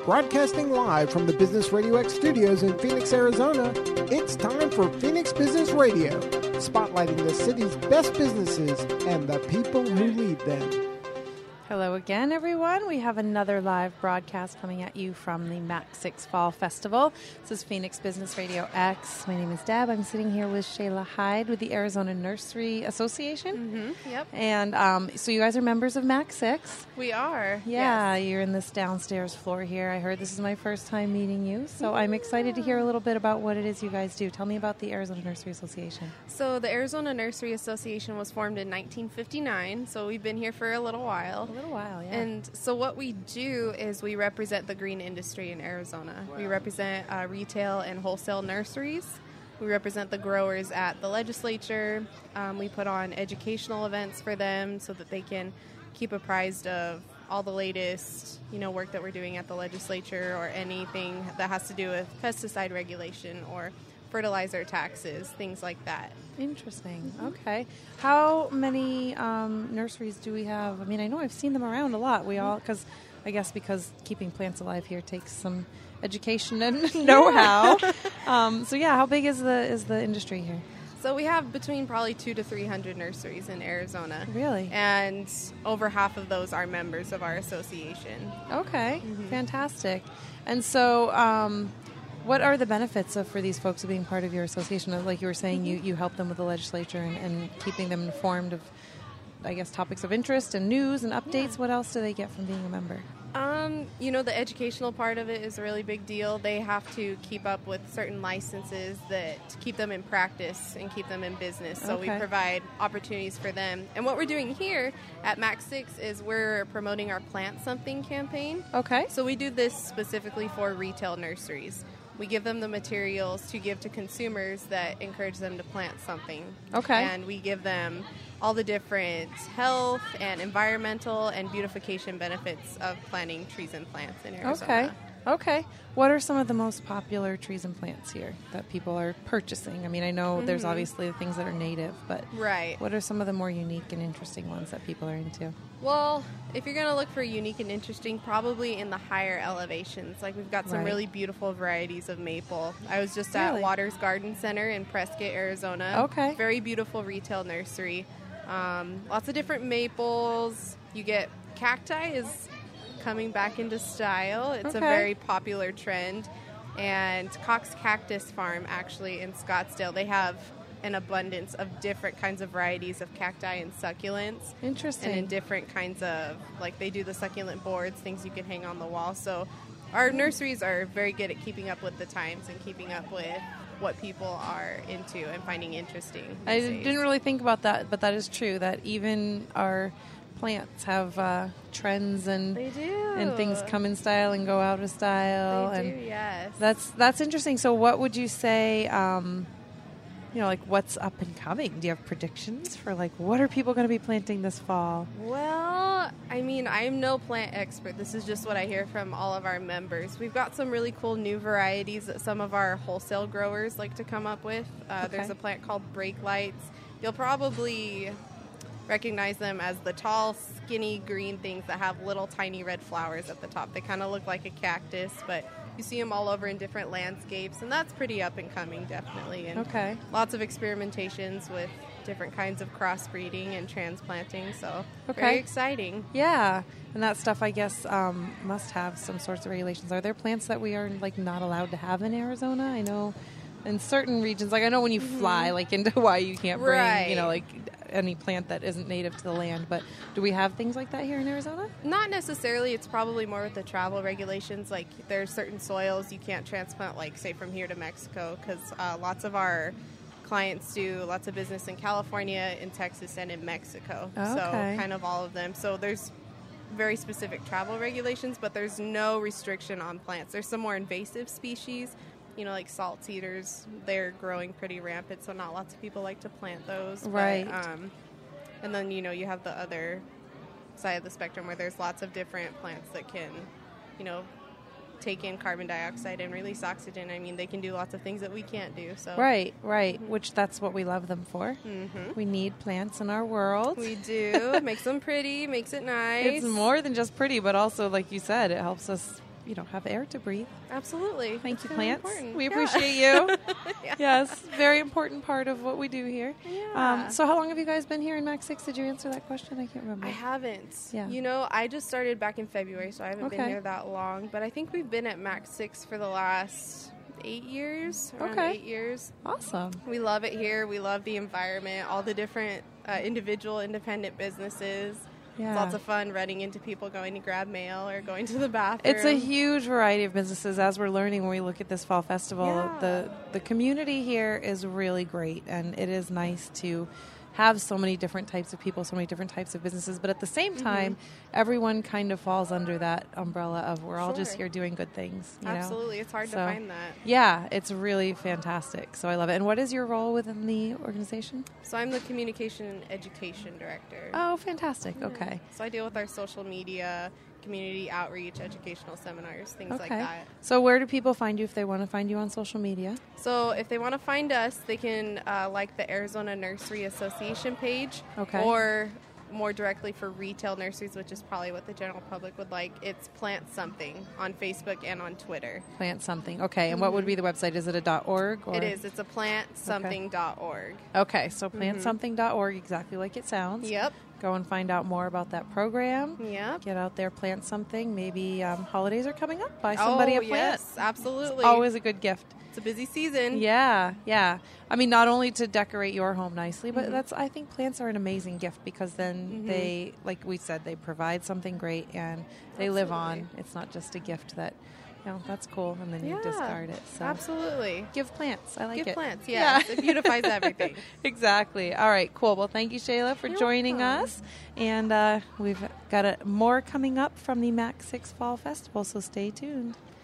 Broadcasting live from the Business Radio X studios in Phoenix, Arizona, it's time for Phoenix Business Radio, spotlighting the city's best businesses and the people who lead them. Hello again, everyone. We have another live broadcast coming at you from the MAC 6 Fall Festival. This is Phoenix Business Radio X. My name is Deb. I'm sitting here with Shayla Hyde with the Arizona Nursery Association. Mm-hmm. Yep. And so you guys are members of MAC 6? We are. Yeah, Yes. You're in this downstairs floor here. I heard this is my first time meeting you, so I'm excited to hear a little bit about what it is you guys do. Tell me about the Arizona Nursery Association. So the Arizona Nursery Association was formed in 1959, so we've been here for a little while. A little while, yeah. And so what we do is we represent the green industry in Arizona. We represent retail and wholesale nurseries. We represent the growers at the legislature. We put on educational events for them so that they can keep apprised of all the latest, work that we're doing at the legislature or anything that has to do with pesticide regulation or fertilizer taxes, things like that. Interesting. Okay. How many nurseries do we have? I mean, I know I've seen them around a lot. Because keeping plants alive here takes some education and know-how. How big is the industry here? So we have between probably 200 to 300 nurseries in Arizona. Really? And over half of those are members of our association. Okay. Fantastic. And so what are the benefits for these folks of being part of your association? Like you were saying, you help them with the legislature and keeping them informed of, I guess, topics of interest and news and updates. Yeah. What else do they get from being a member? The educational part of it is a really big deal. They have to keep up with certain licenses that keep them in practice and keep them in business. So we provide opportunities for them. And what we're doing here at MAC 6 is we're promoting our Plant Something campaign. Okay. So we do this specifically for retail nurseries. We give them the materials to give to consumers that encourage them to plant something. Okay. And we give them all the different health and environmental and beautification benefits of planting trees and plants in Arizona. Okay. What are some of the most popular trees and plants here that people are purchasing? I mean, I know there's obviously the things that are native, but what are some of the more unique and interesting ones that people are into? Well, if you're going to look for unique and interesting, probably in the higher elevations. Like we've got some really beautiful varieties of maple. I was just at Waters Garden Center in Prescott, Arizona. Okay. Very beautiful retail nursery. Lots of different maples. You get cacti is coming back into style. It's a very popular trend. And Cox Cactus Farm, actually, in Scottsdale, they have an abundance of different kinds of varieties of cacti and succulents. Interesting. And in different kinds of, they do the succulent boards, things you can hang on the wall. So our nurseries are very good at keeping up with the times and keeping up with what people are into and finding interesting. I didn't really think about that, but that is true, that even our plants have trends and they do. And things come in style and go out of style. They do, yes. That's interesting. So what would you say, what's up and coming? Do you have predictions for, what are people going to be planting this fall? Well, I mean, I'm no plant expert. This is just what I hear from all of our members. We've got some really cool new varieties that some of our wholesale growers like to come up with. There's a plant called Brake Lights. You'll probably recognize them as the tall, skinny green things that have little tiny red flowers at the top. They kind of look like a cactus, but you see them all over in different landscapes, and that's pretty up and coming, definitely. And lots of experimentations with different kinds of crossbreeding and transplanting, so very exciting. Yeah, and that stuff, I guess, must have some sorts of regulations. Are there plants that we are not allowed to have in Arizona? I know in certain regions, I know when you fly into Hawaii, you can't bring any plant that isn't native to the land, but do we have things like that here in Arizona? Not necessarily. It's probably more with the travel regulations. There's certain soils you can't transplant, say from here to Mexico, because lots of our clients do lots of business in California, in Texas, and in Mexico. So kind of all of them. So there's very specific travel regulations, but there's no restriction on plants. There's some more invasive species, like salt cedars. They're growing pretty rampant, so not lots of people like to plant those. Right. But, and then, you have the other side of the spectrum where there's lots of different plants that can, take in carbon dioxide and release oxygen. I mean, they can do lots of things that we can't do. So Right, which that's what we love them for. Mm-hmm. We need plants in our world. We do. Makes them pretty, makes it nice. It's more than just pretty, but also, like you said, it helps us have air to breathe. Absolutely. Thank you, It's plants. important. We appreciate you. Yeah. Yes, very important part of what we do here. Yeah. So how long have you guys been here in Mac 6? Did you answer that question? I can't remember. I haven't. Yeah. I just started back in February, so I haven't been Okay. here that long. But I think we've been at Mac 6 for the last 8 years. Around Okay. 8 years. Awesome. We love it here. We love the environment, all the different individual, independent businesses. Yeah. It's lots of fun running into people going to grab mail or going to the bathroom. It's a huge variety of businesses, as we're learning when we look at this fall festival. Yeah. The community here is really great, and it is nice to have so many different types of people, so many different types of businesses. But at the same time, everyone kind of falls under that umbrella of we're all just Sure. here doing good things. You know? Absolutely. It's hard to So, find that. Yeah, it's really fantastic. So I love it. And what is your role within the organization? So I'm the Communication and Education Director. Oh, fantastic. Okay. So I deal with our social media, community outreach, educational seminars, things like Okay. that. So where do people find you if they want to find you on social media? So if they want to find us, they can like the Arizona Nursery Association page. Okay. Or more directly for retail nurseries, which is probably what the general public would like, it's Plant Something on Facebook and on Twitter. Plant Something. Okay. And what would be the website? Is it a .org? Or? It is. It's a plantsomething.org. Okay. So plantsomething.org, exactly like it sounds. Yep. Go and find out more about that program. Yep. Get out there, plant something. Maybe holidays are coming up. Buy somebody a plant. Yes, absolutely. It's always a good gift. It's a busy season. Yeah, yeah. I mean, not only to decorate your home nicely, but I think plants are an amazing gift because then they, like we said, they provide something great and they live on. It's not just a gift that, that's cool and then you discard it. So Absolutely. give plants. I like it. Give plants, yes. It beautifies everything. Exactly. All right, cool. Well, thank you, Shayla, for joining us. And we've got more coming up from the Mac 6 Fall Festival, so stay tuned.